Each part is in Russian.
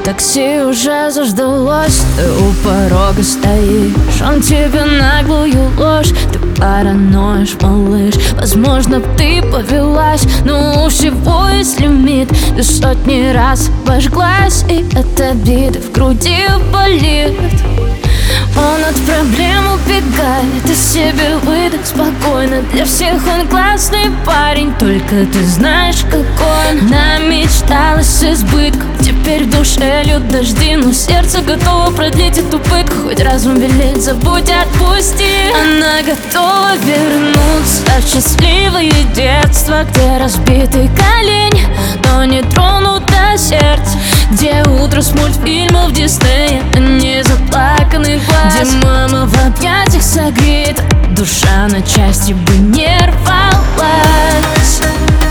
Такси уже заждалось, ты у порога стоишь. Он тебе наглую ложь, ты параноишь, малыш. Возможно, ты повелась, но у всего есть лимит. Ты сотни раз обожглась, и от обиды в груди болит. Он от проблем убегает, и себе выдох спокойно. Для всех он классный парень, только ты знаешь, какой он. Намечталась с избытком, теперь в душе льют дожди, но сердце готово продлить эту пытку. Хоть разум велит, забудь, отпусти. Она готова вернуться в счастливое детство, где разбитый колени, но не тронуто сердце, где утро с мультфильмов Диснея, а не заплаканный глаз, где мама в объятиях согрета, душа на части бы не рвалась.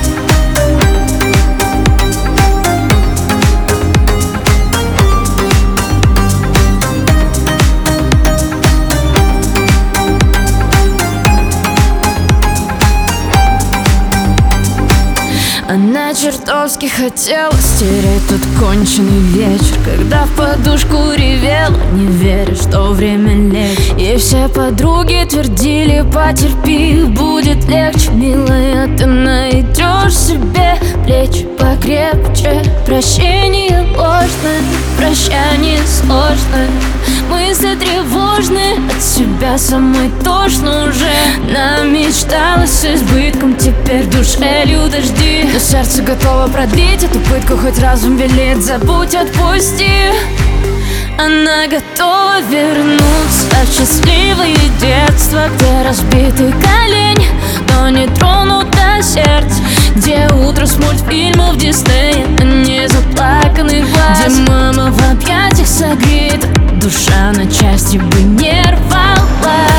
Она чертовски хотела стереть тот конченый вечер, когда в подушку ревела, не веря, что время лечит. И все подруги твердили: потерпи, будет легче, милая. Ты найдешь себе плечи покрепче. Прощение ложное, прощание сложное, мысли тревожные, от себя самой тошно уже. Намечталась с избытком, теперь в душе льют дожди, но сердце готово продлить эту пытку. Хоть разум велит, забудь, отпусти. Она готова вернуться в счастливое детство, где разбитый колени, но не тронуто сердце, где утро с мультфильмов Диснея, а не заплаканный глаз, где мама в объятиях согрета, душа на части бы не рвалась.